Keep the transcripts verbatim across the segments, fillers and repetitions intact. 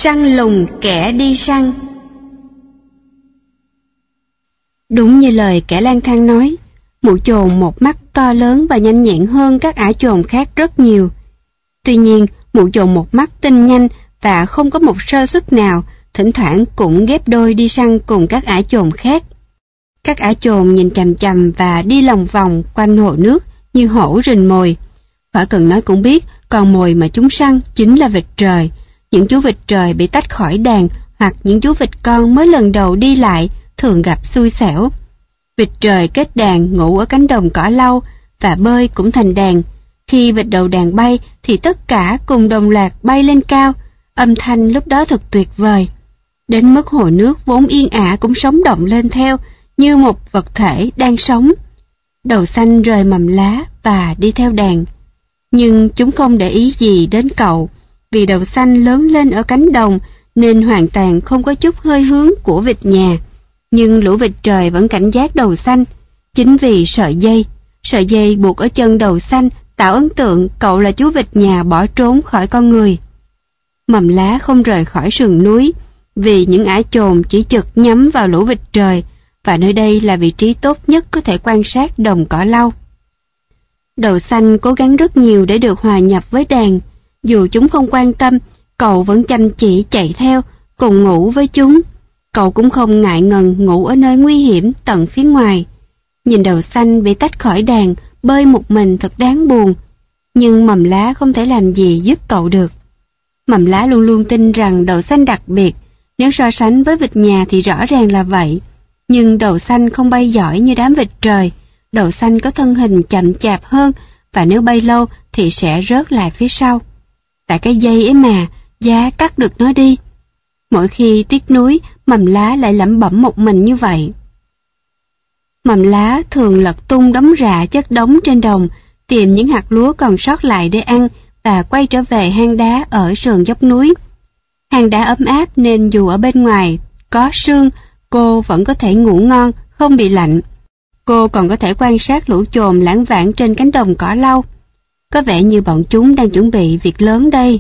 Săn lùng kẻ đi săn. Đúng như lời kẻ lang thang nói, mụ chồn một mắt to lớn và nhanh nhẹn hơn các ả chồn khác rất nhiều. Tuy nhiên, mụ chồn một mắt tinh nhanh và không có một sơ suất nào, thỉnh thoảng cũng ghép đôi đi săn cùng các ả chồn khác. Các ả chồn nhìn chằm chằm và đi lòng vòng quanh hồ nước như hổ rình mồi. Khỏi cần nói cũng biết, con mồi mà chúng săn chính là vịt trời. Những chú vịt trời bị tách khỏi đàn hoặc những chú vịt con mới lần đầu đi lại thường gặp xui xẻo. Vịt trời kết đàn ngủ ở cánh đồng cỏ lau và bơi cũng thành đàn. Khi vịt đầu đàn bay thì tất cả cùng đồng loạt bay lên cao, âm thanh lúc đó thật tuyệt vời. Đến mức hồ nước vốn yên ả cũng sống động lên theo như một vật thể đang sống. Đầu xanh rời mầm lá và đi theo đàn. Nhưng chúng không để ý gì đến cậu, vì đầu xanh lớn lên ở cánh đồng nên hoàn toàn không có chút hơi hướng của vịt nhà. Nhưng lũ vịt trời vẫn cảnh giác đầu xanh, chính vì sợi dây. Sợi dây buộc ở chân đầu xanh tạo ấn tượng cậu là chú vịt nhà bỏ trốn khỏi con người. Mầm lá không rời khỏi sườn núi, vì những ả chồn chỉ chực nhắm vào lũ vịt trời, và nơi đây là vị trí tốt nhất có thể quan sát đồng cỏ lau. Đầu xanh cố gắng rất nhiều để được hòa nhập với đàn. Dù chúng không quan tâm, cậu vẫn chăm chỉ chạy theo, cùng ngủ với chúng. Cậu cũng không ngại ngần ngủ ở nơi nguy hiểm tận phía ngoài. Nhìn đầu xanh bị tách khỏi đàn, bơi một mình thật đáng buồn. Nhưng mầm lá không thể làm gì giúp cậu được. Mầm lá luôn luôn tin rằng đầu xanh đặc biệt. Nếu so sánh với vịt nhà thì rõ ràng là vậy. Nhưng đầu xanh không bay giỏi như đám vịt trời. Đầu xanh có thân hình chậm chạp hơn, và nếu bay lâu thì sẽ rớt lại phía sau. Tại cái dây ấy mà, giá cắt được nó đi. Mỗi khi tiếc nuối, mầm lá lại lẩm bẩm một mình như vậy. Mầm lá thường lật tung đống rạ chất đống trên đồng, tìm những hạt lúa còn sót lại để ăn và quay trở về hang đá ở sườn dốc núi. Hang đá ấm áp nên dù ở bên ngoài có sương, cô vẫn có thể ngủ ngon, không bị lạnh. Cô còn có thể quan sát lũ chồn lãng vãng trên cánh đồng cỏ lau. Có vẻ như bọn chúng đang chuẩn bị việc lớn đây.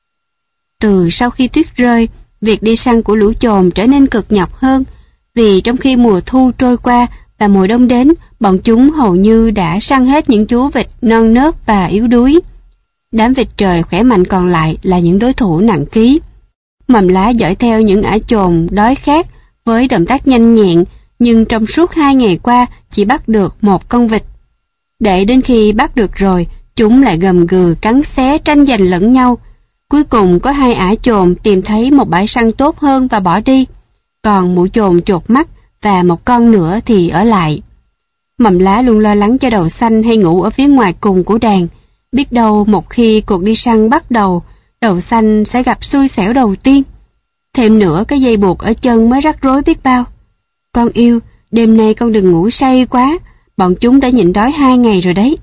Từ sau khi tuyết rơi, việc đi săn của lũ chồn trở nên cực nhọc hơn, vì trong khi mùa thu trôi qua và mùa đông đến, bọn chúng hầu như đã săn hết những chú vịt non nớt và yếu đuối. Đám vịt trời khỏe mạnh còn lại là những đối thủ nặng ký. Mầm lá dõi theo những ả chồn đói khát với động tác nhanh nhẹn, nhưng trong suốt hai ngày qua chỉ bắt được một con vịt. Để đến khi bắt được rồi, chúng lại gầm gừ cắn xé tranh giành lẫn nhau. Cuối cùng có hai ả chồn tìm thấy một bãi săn tốt hơn và bỏ đi, còn mụ chồn chột mắt và một con nữa thì ở lại. Mầm lá luôn lo lắng cho đầu xanh hay ngủ ở phía ngoài cùng của đàn. Biết đâu một khi cuộc đi săn bắt đầu, đầu xanh sẽ gặp xui xẻo đầu tiên. Thêm nữa cái dây buộc ở chân mới rắc rối biết bao. Con yêu, đêm nay con đừng ngủ say quá, bọn chúng đã nhịn đói hai ngày rồi đấy.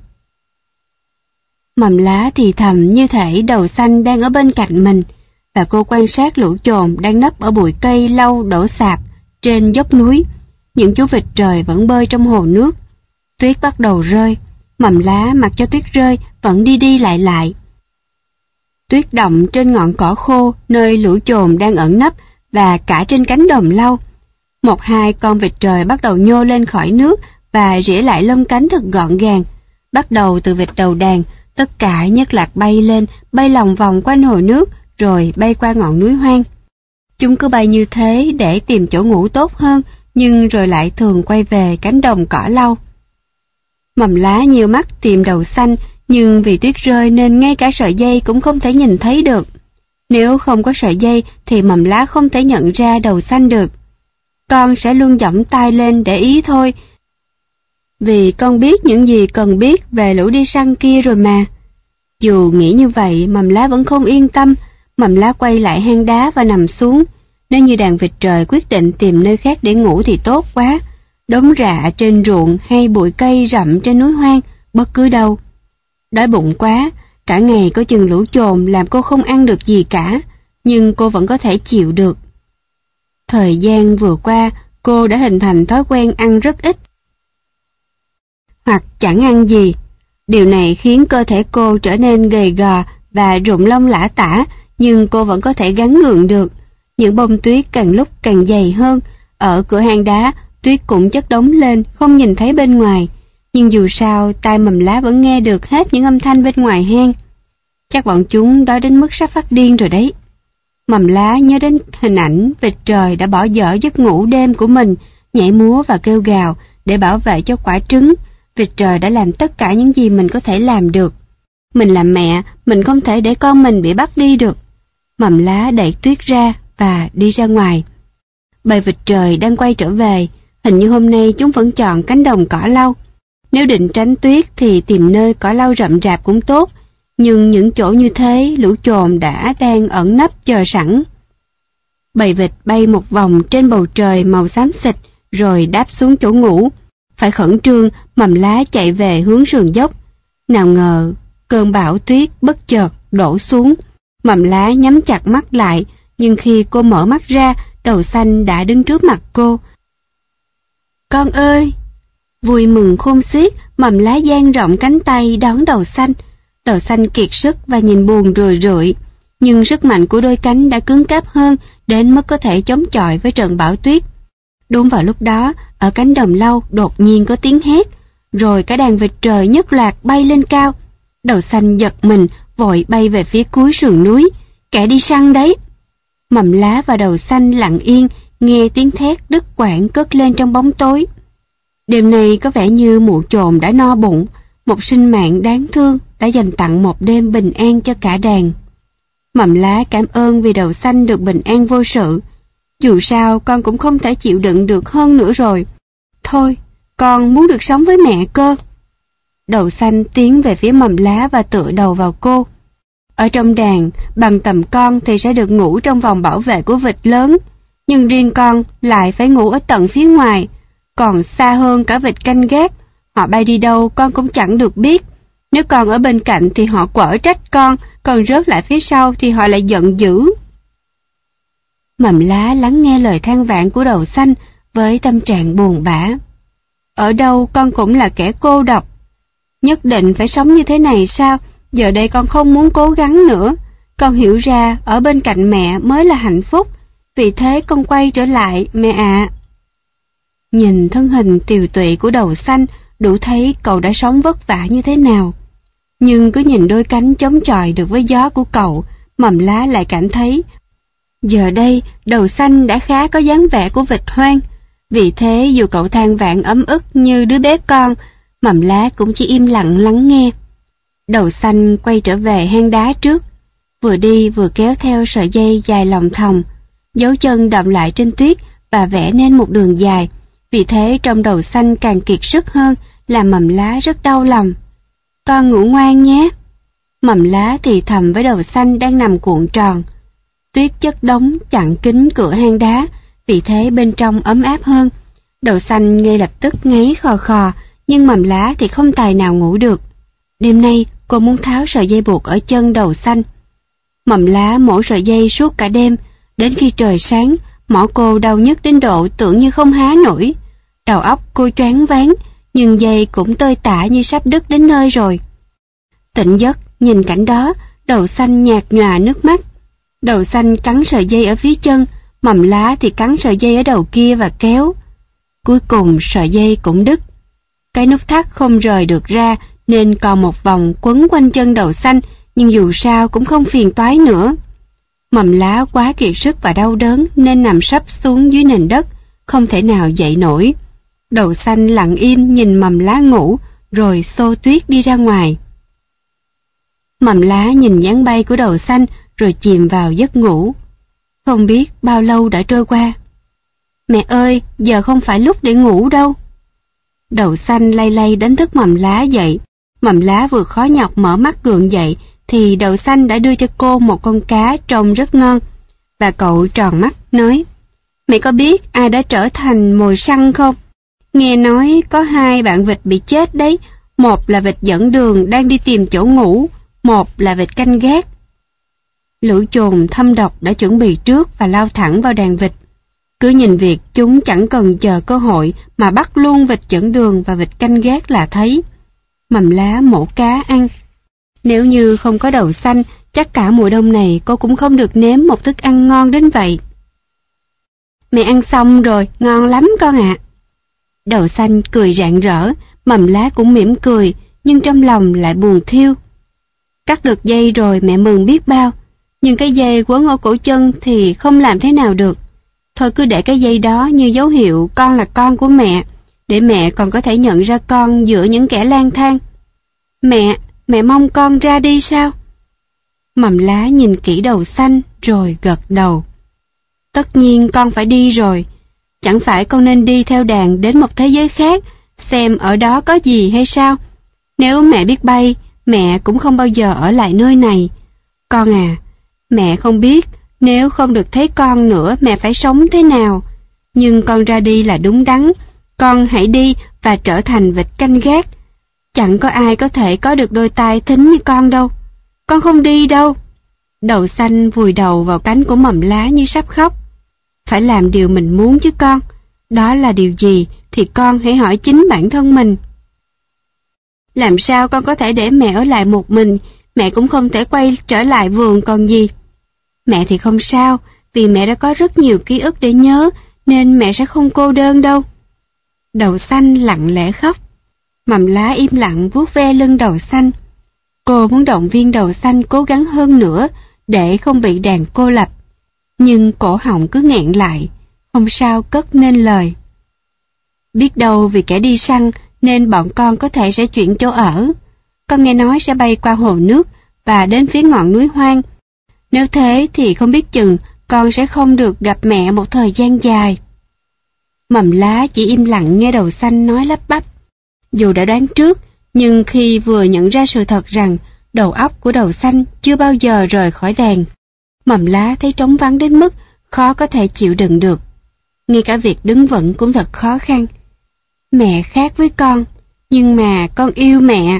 Mầm lá thì thầm như thể đầu xanh đang ở bên cạnh mình, và cô quan sát lũ chồn đang nấp ở bụi cây lau đổ sạp trên dốc núi. Những chú vịt trời vẫn bơi trong hồ nước. Tuyết bắt đầu rơi, mầm lá mặc cho tuyết rơi vẫn đi đi lại lại. Tuyết đọng trên ngọn cỏ khô nơi lũ chồn đang ẩn nấp và cả trên cánh đồng lau. Một hai con vịt trời bắt đầu nhô lên khỏi nước và rỉa lại lông cánh thật gọn gàng. Bắt đầu từ vịt đầu đàn, tất cả nhất loạt bay lên, bay lòng vòng quanh hồ nước, rồi bay qua ngọn núi hoang. Chúng cứ bay như thế để tìm chỗ ngủ tốt hơn, nhưng rồi lại thường quay về cánh đồng cỏ lau. Mầm lá nhiều mắt tìm đầu xanh, nhưng vì tuyết rơi nên ngay cả sợi dây cũng không thể nhìn thấy được. Nếu không có sợi dây thì mầm lá không thể nhận ra đầu xanh được. Con sẽ luôn giỏng tai lên để ý thôi, vì con biết những gì cần biết về lũ đi săn kia rồi mà. Dù nghĩ như vậy, mầm lá vẫn không yên tâm. Mầm lá quay lại hang đá và nằm xuống. Nếu như đàn vịt trời quyết định tìm nơi khác để ngủ thì tốt quá. Đống rạ trên ruộng hay bụi cây rậm trên núi hoang, bất cứ đâu. Đói bụng quá, cả ngày có chừng lũ chồn làm cô không ăn được gì cả, nhưng cô vẫn có thể chịu được. Thời gian vừa qua, cô đã hình thành thói quen ăn rất ít, hoặc chẳng ăn gì. Điều này khiến cơ thể cô trở nên gầy gò và rụng lông lả tả, nhưng cô vẫn có thể gắng gượng được. Những bông tuyết càng lúc càng dày hơn, ở cửa hang đá, tuyết cũng chất đống lên, không nhìn thấy bên ngoài. Nhưng dù sao, tai Mầm Lá vẫn nghe được hết những âm thanh bên ngoài hang. Chắc bọn chúng đói đến mức sắp phát điên rồi đấy. Mầm Lá nhớ đến hình ảnh vịt trời đã bỏ dở giấc ngủ đêm của mình, nhảy múa và kêu gào để bảo vệ cho quả trứng. Vịt trời đã làm tất cả những gì mình có thể làm được. Mình là mẹ, mình không thể để con mình bị bắt đi được. Mầm Lá đẩy tuyết ra và đi ra ngoài. Bầy vịt trời đang quay trở về, hình như hôm nay chúng vẫn chọn cánh đồng cỏ lau. Nếu định tránh tuyết thì tìm nơi cỏ lau rậm rạp cũng tốt, nhưng những chỗ như thế lũ chồn đã đang ẩn nấp chờ sẵn. Bầy vịt bay một vòng trên bầu trời màu xám xịt rồi đáp xuống chỗ ngủ. Phải khẩn trương, Mầm Lá chạy về hướng sườn dốc. Nào ngờ, cơn bão tuyết bất chợt đổ xuống. Mầm Lá nhắm chặt mắt lại, nhưng khi cô mở mắt ra, Đầu Xanh đã đứng trước mặt cô. Con ơi! Vui mừng khôn xiết, Mầm Lá dang rộng cánh tay đón Đầu Xanh. Đầu Xanh kiệt sức và nhìn buồn rười rượi, nhưng sức mạnh của đôi cánh đã cứng cáp hơn đến mức có thể chống chọi với trận bão tuyết. Đúng vào lúc đó, ở cánh đồng lau đột nhiên có tiếng hét, rồi cả đàn vịt trời nhất loạt bay lên cao. Đầu Xanh giật mình, vội bay về phía cuối sườn núi. Kẻ đi săn đấy! Mầm Lá và Đầu Xanh lặng yên, nghe tiếng thét đứt quãng cất lên trong bóng tối. Đêm nay có vẻ như mụ chồn đã no bụng, một sinh mạng đáng thương đã dành tặng một đêm bình an cho cả đàn. Mầm Lá cảm ơn vì Đầu Xanh được bình an vô sự. Dù sao con cũng không thể chịu đựng được hơn nữa rồi. Thôi, con muốn được sống với mẹ cơ. Đầu Xanh tiến về phía Mầm Lá và tựa đầu vào cô. Ở trong đàn, bằng tầm con thì sẽ được ngủ trong vòng bảo vệ của vịt lớn, nhưng riêng con lại phải ngủ ở tận phía ngoài, còn xa hơn cả vịt canh gác. Họ bay đi đâu con cũng chẳng được biết. Nếu con ở bên cạnh thì họ quở trách con, còn rớt lại phía sau thì họ lại giận dữ. Mầm Lá lắng nghe lời than vãn của Đầu Xanh với tâm trạng buồn bã. Ở đâu con cũng là kẻ cô độc. Nhất định phải sống như thế này sao? Giờ đây con không muốn cố gắng nữa. Con hiểu ra ở bên cạnh mẹ mới là hạnh phúc. Vì thế con quay trở lại, mẹ ạ. À. Nhìn thân hình tiều tụy của Đầu Xanh, đủ thấy cậu đã sống vất vả như thế nào. Nhưng cứ nhìn đôi cánh chống chọi được với gió của cậu, Mầm Lá lại cảm thấy giờ đây Đầu Xanh đã khá có dáng vẻ của vịt hoang. Vì thế dù cậu than vãn ấm ức như đứa bé con, Mầm Lá cũng chỉ im lặng lắng nghe. Đầu Xanh quay trở về hang đá trước, vừa đi vừa kéo theo sợi dây dài lòng thòng, dấu chân đậm lại trên tuyết và vẽ nên một đường dài. Vì thế trong Đầu Xanh càng kiệt sức hơn, làm Mầm Lá rất đau lòng. Con ngủ ngoan nhé. Mầm Lá thì thầm với Đầu Xanh đang nằm cuộn tròn. Tuyết chất đống chặn kín cửa hang đá, vì thế bên trong ấm áp hơn. Đầu Xanh ngay lập tức ngáy khò khò, nhưng Mầm Lá thì không tài nào ngủ được. Đêm nay cô muốn tháo sợi dây buộc ở chân Đầu Xanh. Mầm Lá mổ sợi dây suốt cả đêm, đến khi trời sáng, mỏ cô đau nhức đến độ tưởng như không há nổi. Đầu óc cô choáng váng, nhưng dây cũng tơi tả như sắp đứt đến nơi rồi. Tỉnh giấc, nhìn cảnh đó, Đầu Xanh nhạt nhòa nước mắt. Đầu Xanh cắn sợi dây ở phía chân, Mầm Lá thì cắn sợi dây ở đầu kia và kéo. Cuối cùng sợi dây cũng đứt. Cái nút thắt không rời được ra nên còn một vòng quấn quanh chân Đầu Xanh, nhưng dù sao cũng không phiền toái nữa. Mầm Lá quá kiệt sức và đau đớn nên nằm sấp xuống dưới nền đất, không thể nào dậy nổi. Đầu Xanh lặng im nhìn Mầm Lá ngủ, rồi xô tuyết đi ra ngoài. Mầm Lá nhìn dáng bay của Đầu Xanh rồi chìm vào giấc ngủ. Không biết bao lâu đã trôi qua. Mẹ ơi, giờ không phải lúc để ngủ đâu. Đầu Xanh lay lay đánh thức Mầm Lá dậy. Mầm Lá vừa khó nhọc mở mắt gượng dậy thì Đầu Xanh đã đưa cho cô một con cá trông rất ngon. Và cậu tròn mắt nói: Mẹ có biết ai đã trở thành mồi săn không? Nghe nói có hai bạn vịt bị chết đấy. Một là vịt dẫn đường đang đi tìm chỗ ngủ, một là vịt canh gác. Lũ chồn thâm độc đã chuẩn bị trước và lao thẳng vào đàn vịt. Cứ nhìn việc chúng chẳng cần chờ cơ hội mà bắt luôn vịt dẫn đường và vịt canh gác là thấy. Mầm Lá mổ cá ăn. Nếu như không có Đầu Xanh, Chắc cả mùa đông này cô cũng không được nếm một thức ăn ngon đến vậy. Mẹ ăn xong rồi, ngon lắm con ạ. Đậu xanh cười rạng rỡ, Mầm Lá cũng mỉm cười, nhưng trong lòng lại buồn thiêu. Cắt được dây rồi mẹ mừng biết bao, nhưng cái dây quấn ở cổ chân thì không làm thế nào được. Thôi cứ để cái dây đó như dấu hiệu con là con của mẹ, để mẹ còn có thể nhận ra con giữa những kẻ lang thang. Mẹ, mẹ mong con ra đi sao? Mầm Lá nhìn kỹ Đậu Xanh rồi gật đầu. Tất nhiên con phải đi rồi. Chẳng phải con nên đi theo đàn đến một thế giới khác, xem ở đó có gì hay sao? Nếu mẹ biết bay, mẹ cũng không bao giờ ở lại nơi này. Con à, mẹ không biết nếu không được thấy con nữa mẹ phải sống thế nào. Nhưng con ra đi là đúng đắn. Con hãy đi và trở thành vịt canh gác. Chẳng có ai có thể có được đôi tai thính như con đâu. Con không đi đâu. Đậu Xanh vùi đầu vào cánh của Mầm Lá như sắp khóc. Phải làm điều mình muốn chứ con. Đó là điều gì thì con hãy hỏi chính bản thân mình. Làm sao con có thể để mẹ ở lại một mình, mẹ cũng không thể quay trở lại vườn còn gì. Mẹ thì không sao, vì mẹ đã có rất nhiều ký ức để nhớ, nên mẹ sẽ không cô đơn đâu. Đậu Xanh lặng lẽ khóc. Mầm Lá im lặng vuốt ve lưng Đậu Xanh. Cô muốn động viên Đậu Xanh cố gắng hơn nữa, để không bị đàn cô lập. Nhưng cổ họng cứ nghẹn lại, không sao cất nên lời. Biết đâu vì kẻ đi săn nên bọn con có thể sẽ chuyển chỗ ở. Con nghe nói sẽ bay qua hồ nước và đến phía ngọn núi hoang. Nếu thế thì không biết chừng con sẽ không được gặp mẹ một thời gian dài. Mầm Lá chỉ im lặng nghe Đậu Xanh nói lắp bắp. Dù đã đoán trước, nhưng khi vừa nhận ra sự thật rằng đầu óc của Đậu Xanh chưa bao giờ rời khỏi đàn, Mầm Lá thấy trống vắng đến mức khó có thể chịu đựng được. Ngay cả việc đứng vững cũng thật khó khăn. Mẹ khác với con, nhưng mà con yêu mẹ.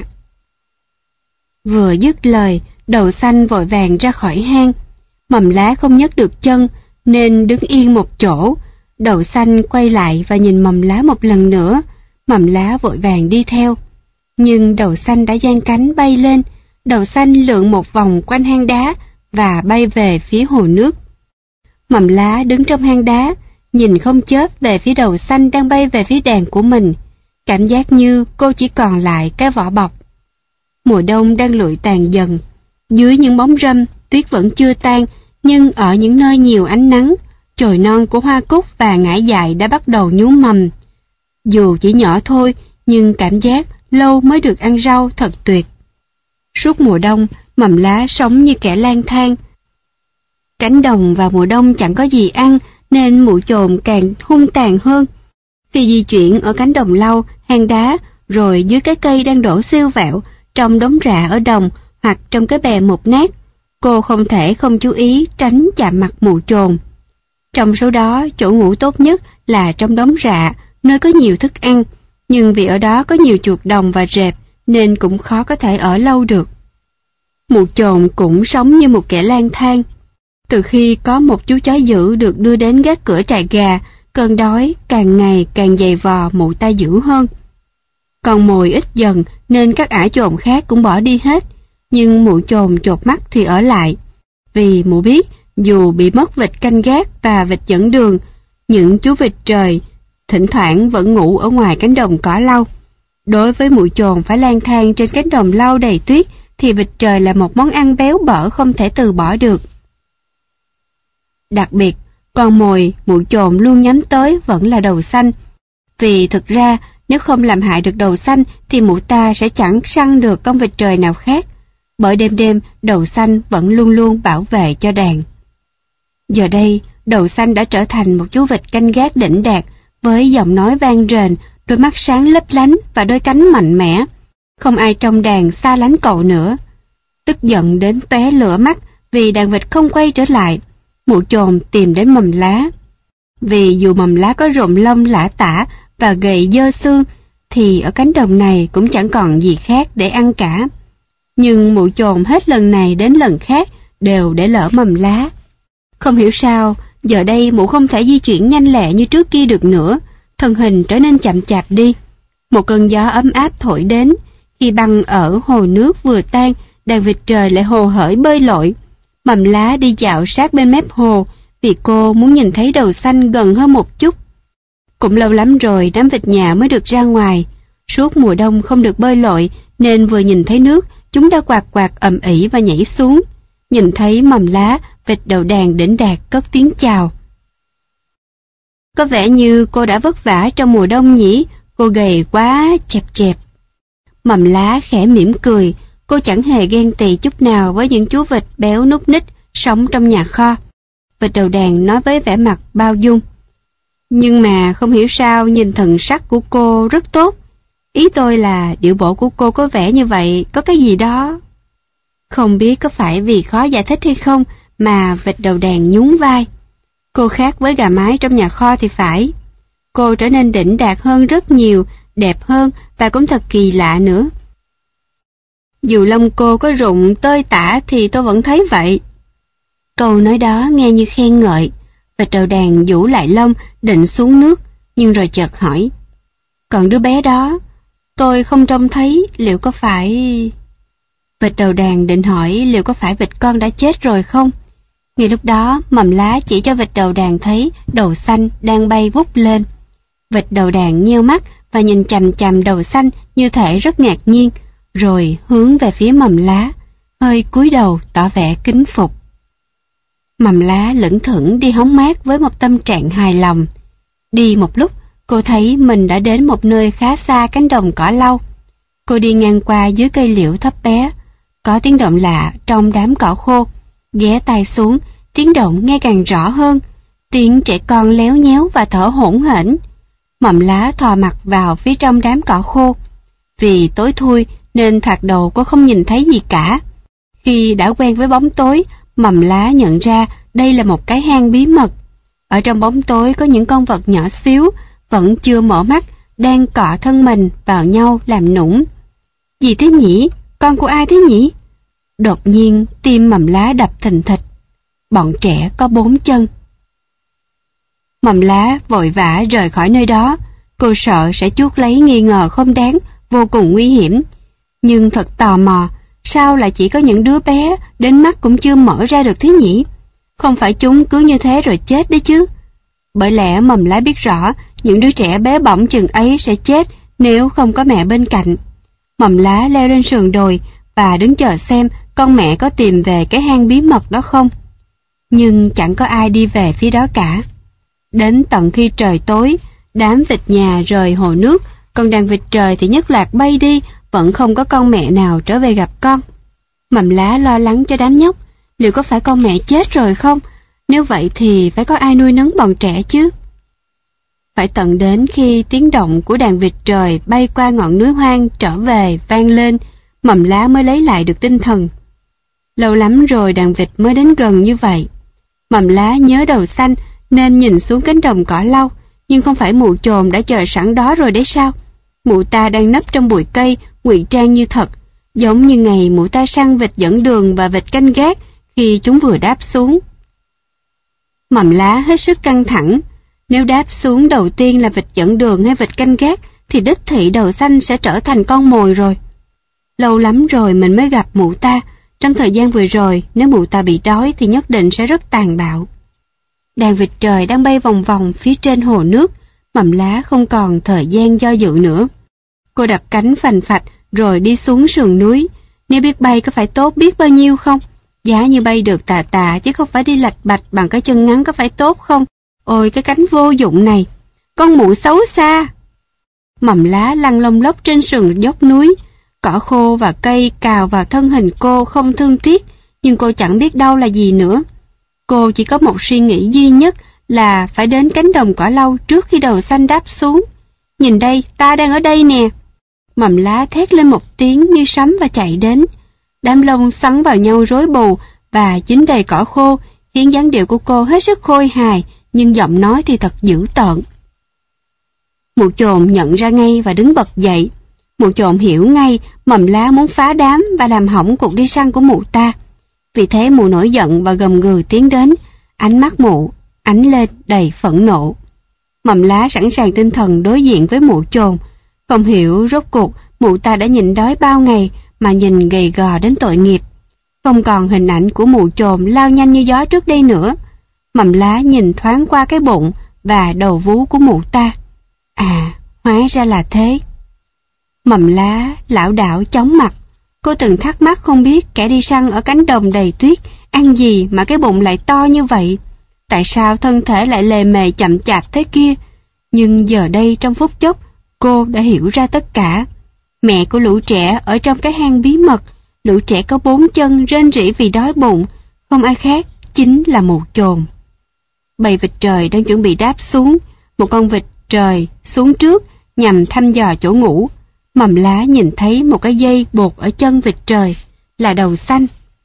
Vừa dứt lời, Đậu Xanh vội vàng ra khỏi hang. Mầm Lá không nhấc được chân nên đứng yên một chỗ. Đậu Xanh quay lại và nhìn Mầm Lá một lần nữa. Mầm Lá vội vàng đi theo. Nhưng Đậu Xanh đã giang cánh bay lên. Đậu Xanh lượn một vòng quanh hang đá và bay về phía hồ nước. Mầm Lá đứng trong hang đá, nhìn không chớp về phía Đậu Xanh đang bay về phía đàn của mình. Cảm giác như cô chỉ còn lại cái vỏ bọc. Mùa đông đang lụi tàn dần. Dưới những bóng râm, tuyết vẫn chưa tan, nhưng ở những nơi nhiều ánh nắng, chồi non của hoa cúc và ngải dại đã bắt đầu nhú mầm. Dù chỉ nhỏ thôi, nhưng cảm giác lâu mới được ăn rau thật tuyệt. Suốt mùa đông, Mầm Lá sống như kẻ lang thang. Cánh đồng vào mùa đông chẳng có gì ăn, nên mụ chồn càng hung tàn hơn. Khi di chuyển ở cánh đồng lau, hang đá, rồi dưới cái cây đang đổ siêu vẹo, trong đống rạ ở đồng, hoặc trong cái bè mục nát, cô không thể không chú ý tránh chạm mặt mụ chồn. Trong số đó, chỗ ngủ tốt nhất là trong đống rạ, nơi có nhiều thức ăn, nhưng vì ở đó có nhiều chuột đồng và rệp, nên cũng khó có thể ở lâu được. Mụ chồn cũng sống như một kẻ lang thang. Từ khi có một chú chó dữ được đưa đến gác cửa trại gà, cơn đói càng ngày càng dày vò mụ ta dữ hơn. Còn mồi ít dần nên các ả chồn khác cũng bỏ đi hết, nhưng mụ chồn chột mắt thì ở lại. Vì mụ biết dù bị mất vịt canh gác và vịt dẫn đường, những chú vịt trời thỉnh thoảng vẫn ngủ ở ngoài cánh đồng cỏ lau. Đối với mụ chồn phải lang thang trên cánh đồng lau đầy tuyết thì vịt trời là một món ăn béo bở không thể từ bỏ được. Đặc biệt, con mồi mụ chồn luôn nhắm tới vẫn là Đầu Xanh. Vì thực ra, nếu không làm hại được Đầu Xanh thì mụ ta sẽ chẳng săn được con vịt trời nào khác. Bởi đêm đêm, Đầu Xanh vẫn luôn luôn bảo vệ cho đàn. Giờ đây, Đầu Xanh đã trở thành một chú vịt canh gác đỉnh đạt, với giọng nói vang rền, đôi mắt sáng lấp lánh và đôi cánh mạnh mẽ. Không ai trong đàn xa lánh cậu nữa. Tức giận đến tóe lửa mắt vì đàn vịt không quay trở lại, mụ chồn tìm đến Mầm Lá. Vì dù Mầm Lá có rụng lông lả tả và gầy dơ xương, thì ở cánh đồng này cũng chẳng còn gì khác để ăn cả. Nhưng mụ chồn hết lần này đến lần khác đều để lỡ Mầm Lá. Không hiểu sao, giờ đây mụ không thể di chuyển nhanh lẹ như trước kia được nữa, thân hình trở nên chậm chạp đi. Một cơn gió ấm áp thổi đến, khi băng ở hồ nước vừa tan, đàn vịt trời lại hồ hởi bơi lội. Mầm Lá đi dạo sát bên mép hồ vì cô muốn nhìn thấy đầu xanh gần hơn một chút. Cũng lâu lắm rồi đám vịt nhà mới được ra ngoài. Suốt mùa đông không được bơi lội nên vừa nhìn thấy nước, chúng đã quạt quạt ầm ĩ và nhảy xuống. Nhìn thấy Mầm Lá, vịt đầu đàn đỉnh đạt cất tiếng chào. Có vẻ như cô đã vất vả trong mùa đông nhỉ, cô gầy quá, chẹp chẹp. Mầm Lá khẽ mỉm cười, cô chẳng hề ghen tị chút nào với những chú vịt béo núc ních sống trong nhà kho. Vịt đầu đàn nói với vẻ mặt bao dung. Nhưng mà không hiểu sao nhìn thần sắc của cô rất tốt. Ý tôi là điệu bộ của cô có vẻ như vậy, có cái gì đó. Không biết có phải vì khó giải thích hay không mà vịt đầu đàn nhún vai. Cô khác với gà mái trong nhà kho thì phải. Cô trở nên đỉnh đạt hơn rất nhiều, đẹp hơn và cũng thật kỳ lạ nữa. Dù lông cô có rụng tơi tả thì tôi vẫn thấy vậy. Câu nói đó nghe như khen ngợi. Vịt đầu đàn vũ lại lông định xuống nước, nhưng rồi chợt hỏi. Còn đứa bé đó, tôi không trông thấy, liệu có phải... Vịt đầu đàn định hỏi liệu có phải vịt con đã chết rồi không? Ngay lúc đó, Mầm Lá chỉ cho vịt đầu đàn thấy đầu xanh đang bay vút lên. Vịt đầu đàn nheo mắt và nhìn chằm chằm đầu xanh như thể rất ngạc nhiên, rồi hướng về phía Mầm Lá, hơi cúi đầu tỏ vẻ kính phục. Mầm Lá lững thững đi hóng mát với một tâm trạng hài lòng. Đi một lúc, cô thấy mình đã đến một nơi khá xa cánh đồng cỏ lau. Cô đi ngang qua dưới cây liễu thấp bé, có tiếng động lạ trong đám cỏ khô. Ghé tai xuống, tiếng động nghe càng rõ hơn, tiếng trẻ con léo nhéo và thở hổn hển. Mầm Lá thò mặt vào phía trong đám cỏ khô. Vì tối thui nên thoạt đầu cô không nhìn thấy gì cả. Khi đã quen với bóng tối, Mầm Lá nhận ra đây là một cái hang bí mật. Ở trong bóng tối có những con vật nhỏ xíu, vẫn chưa mở mắt, đang cọ thân mình vào nhau làm nũng. Gì thế nhỉ? Con của ai thế nhỉ? Đột nhiên tim Mầm Lá đập thình thịch. Bọn trẻ có bốn chân. Mầm Lá vội vã rời khỏi nơi đó. Cô sợ sẽ chuốc lấy nghi ngờ không đáng, vô cùng nguy hiểm. Nhưng thật tò mò, sao lại chỉ có những đứa bé đến mắt cũng chưa mở ra được thế nhỉ? Không phải chúng cứ như thế rồi chết đấy chứ? Bởi lẽ Mầm Lá biết rõ những đứa trẻ bé bỏng chừng ấy sẽ chết nếu không có mẹ bên cạnh. Mầm Lá leo lên sườn đồi và đứng chờ xem con mẹ có tìm về cái hang bí mật đó không. Nhưng chẳng có ai đi về phía đó cả. Đến tận khi trời tối, đám vịt nhà rời hồ nước, còn đàn vịt trời thì nhất loạt bay đi, vẫn không có con mẹ nào trở về gặp con. Mầm Lá lo lắng cho đám nhóc, liệu có phải con mẹ chết rồi không? Nếu vậy thì phải có ai nuôi nấng bọn trẻ chứ. Phải tận đến khi tiếng động của đàn vịt trời bay qua ngọn núi hoang trở về vang lên, Mầm Lá mới lấy lại được tinh thần. Lâu lắm rồi đàn vịt mới đến gần như vậy. Mầm Lá nhớ đầu xanh nên nhìn xuống cánh đồng cỏ lau, nhưng không phải mụ chồn đã chờ sẵn đó rồi đấy sao? Mụ ta đang nấp trong bụi cây, ngụy trang như thật, giống như ngày mụ ta săn vịt dẫn đường và vịt canh gác khi chúng vừa đáp xuống. Mầm Lá hết sức căng thẳng. Nếu đáp xuống đầu tiên là vịt dẫn đường hay vịt canh gác thì đích thị đầu xanh sẽ trở thành con mồi rồi. Lâu lắm rồi mình mới gặp mụ ta. Trong thời gian vừa rồi, nếu mụ ta bị đói thì nhất định sẽ rất tàn bạo. Đàn vịt trời đang bay vòng vòng phía trên hồ nước. Mầm Lá không còn thời gian do dự nữa. Cô đập cánh phành phạch rồi đi xuống sườn núi. Nếu biết bay có phải tốt biết bao nhiêu không? Giá như bay được tà tà chứ không phải đi lạch bạch bằng cái chân ngắn có phải tốt không? Ôi cái cánh vô dụng này! Con mụ xấu xa! Mầm Lá lăn lông lốc trên sườn dốc núi. Cỏ khô và cây cào vào thân hình cô không thương tiếc, nhưng cô chẳng biết đâu là gì nữa. Cô chỉ có một suy nghĩ duy nhất là phải đến cánh đồng cỏ lau trước khi đầu xanh đáp xuống. Nhìn đây, ta đang ở đây nè! Mầm Lá thét lên một tiếng như sấm và chạy đến. Đám lông xoắn vào nhau rối bù và dính đầy cỏ khô, khiến dáng điệu của cô hết sức khôi hài, nhưng giọng nói thì thật dữ tợn. Mụ chồn nhận ra ngay và đứng bật dậy. Mụ chồn hiểu ngay Mầm Lá muốn phá đám và làm hỏng cuộc đi săn của mụ ta. Vì thế mụ nổi giận và gầm gừ tiến đến, ánh mắt mụ ánh lên đầy phẫn nộ. Mầm Lá sẵn sàng tinh thần đối diện với mụ chồn. Không hiểu rốt cuộc mụ ta đã nhịn đói bao ngày mà nhìn gầy gò đến tội nghiệp. Không còn hình ảnh của mụ chồn lao nhanh như gió trước đây nữa. Mầm lá nhìn thoáng qua cái bụng và đầu vú của mụ ta. À, hóa ra là thế. Mầm lá lảo đảo chóng mặt. Cô từng thắc mắc không biết kẻ đi săn ở cánh đồng đầy tuyết ăn gì mà cái bụng lại to như vậy. Tại sao thân thể lại lề mề chậm chạp thế kia? Nhưng giờ đây trong phút chốc, cô đã hiểu ra tất cả. Mẹ của lũ trẻ ở trong cái hang bí mật, lũ trẻ có bốn chân rên rỉ vì đói bụng, không ai khác chính là mụ chồn. Bầy vịt trời đang chuẩn bị đáp xuống, một con vịt trời xuống trước nhằm thăm dò chỗ ngủ. Mầm lá nhìn thấy một cái dây buộc ở chân vịt trời, là đầu xanh.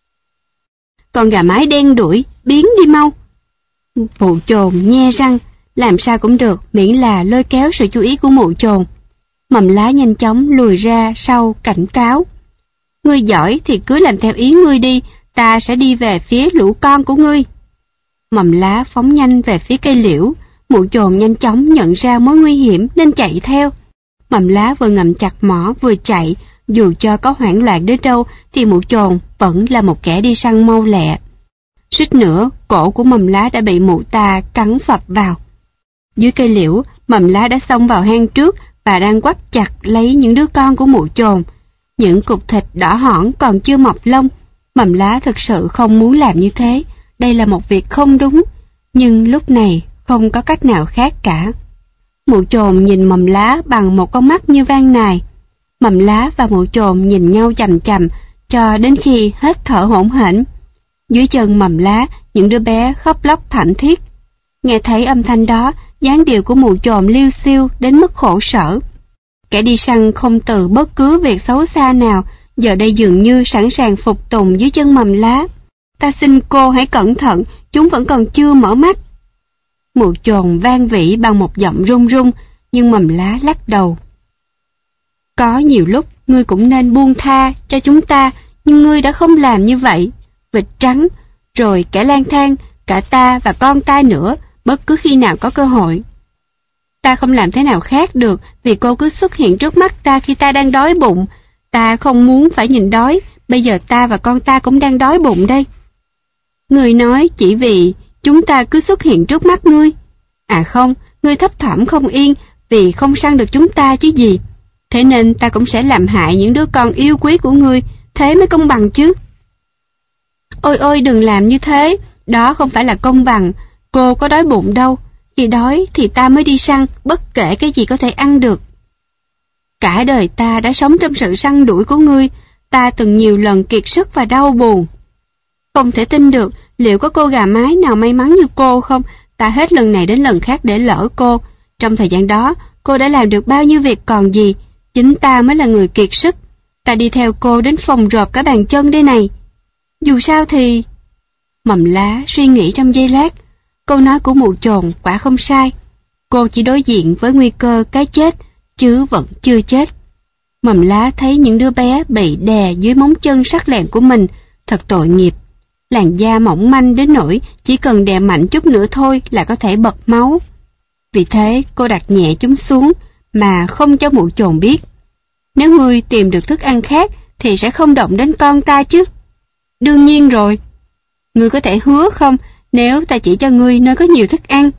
Con gà mái đen đuổi, biến đi mau. Mụ chồn nhe răng, làm sao cũng được miễn là lôi kéo sự chú ý của mụ chồn. Mầm lá nhanh chóng lùi ra sau cảnh cáo. Ngươi giỏi thì cứ làm theo ý ngươi đi, ta sẽ đi về phía lũ con của ngươi. Mầm lá phóng nhanh về phía cây liễu, mụ chồn nhanh chóng nhận ra mối nguy hiểm nên chạy theo. Mầm lá vừa ngậm chặt mỏ vừa chạy, dù cho có hoảng loạn đến đâu thì mụ chồn vẫn là một kẻ đi săn mau lẹ. Suýt nữa, cổ của mầm lá đã bị mụ ta cắn phập vào. Dưới cây liễu, mầm lá đã xông vào hang trước và đang quắp chặt lấy những đứa con của mụ chồn. Những cục thịt đỏ hỏn còn chưa mọc lông. Mầm lá thực sự không muốn làm như thế. Đây là một việc không đúng. Nhưng lúc này không có cách nào khác cả. Mụ chồn nhìn mầm lá bằng một con mắt như van nài. Mầm lá và mụ chồn nhìn nhau chằm chằm cho đến khi hết thở hổn hển. Dưới chân mầm lá, những đứa bé khóc lóc thảm thiết. Nghe thấy âm thanh đó, dáng điệu của mụ chồn liêu xiêu đến mức khổ sở. Kẻ đi săn không từ bất cứ việc xấu xa nào, giờ đây dường như sẵn sàng phục tùng dưới chân mầm lá. Ta xin cô hãy cẩn thận, chúng vẫn còn chưa mở mắt. Mụ chồn vang vỉ bằng một giọng run run, nhưng mầm lá lắc đầu. Có nhiều lúc ngươi cũng nên buông tha cho chúng ta, nhưng ngươi đã không làm như vậy. Vịt trắng, rồi kẻ lang thang, cả ta và con ta nữa, bất cứ khi nào có cơ hội. Ta không làm thế nào khác được vì cô cứ xuất hiện trước mắt ta khi ta đang đói bụng. Ta không muốn phải nhìn đói, bây giờ ta và con ta cũng đang đói bụng đây. Ngươi nói chỉ vì chúng ta cứ xuất hiện trước mắt ngươi. À không, ngươi thấp thỏm không yên vì không săn được chúng ta chứ gì. Thế nên ta cũng sẽ làm hại những đứa con yêu quý của ngươi, thế mới công bằng chứ. Ôi ôi đừng làm như thế, đó không phải là công bằng, cô có đói bụng đâu. Khi đói thì ta mới đi săn, bất kể cái gì có thể ăn được. Cả đời ta đã sống trong sự săn đuổi của ngươi, ta từng nhiều lần kiệt sức và đau buồn. Không thể tin được, liệu có cô gà mái nào may mắn như cô không? Ta hết lần này đến lần khác để lỡ cô. Trong thời gian đó, cô đã làm được bao nhiêu việc còn gì, chính ta mới là người kiệt sức. Ta đi theo cô đến phòng rộp cả bàn chân đây này. Dù sao thì... Mầm lá suy nghĩ trong giây lát. Câu nói của mụ chồn quả không sai. Cô chỉ đối diện với nguy cơ cái chết, chứ vẫn chưa chết. Mầm lá thấy những đứa bé bị đè dưới móng chân sắc lẹm của mình, thật tội nghiệp. Làn da mỏng manh đến nỗi chỉ cần đè mạnh chút nữa thôi là có thể bật máu. Vì thế cô đặt nhẹ chúng xuống mà không cho mụ chồn biết. Nếu ngươi tìm được thức ăn khác thì sẽ không động đến con ta chứ. Đương nhiên rồi. Ngươi có thể hứa không nếu ta chỉ cho ngươi nơi có nhiều thức ăn?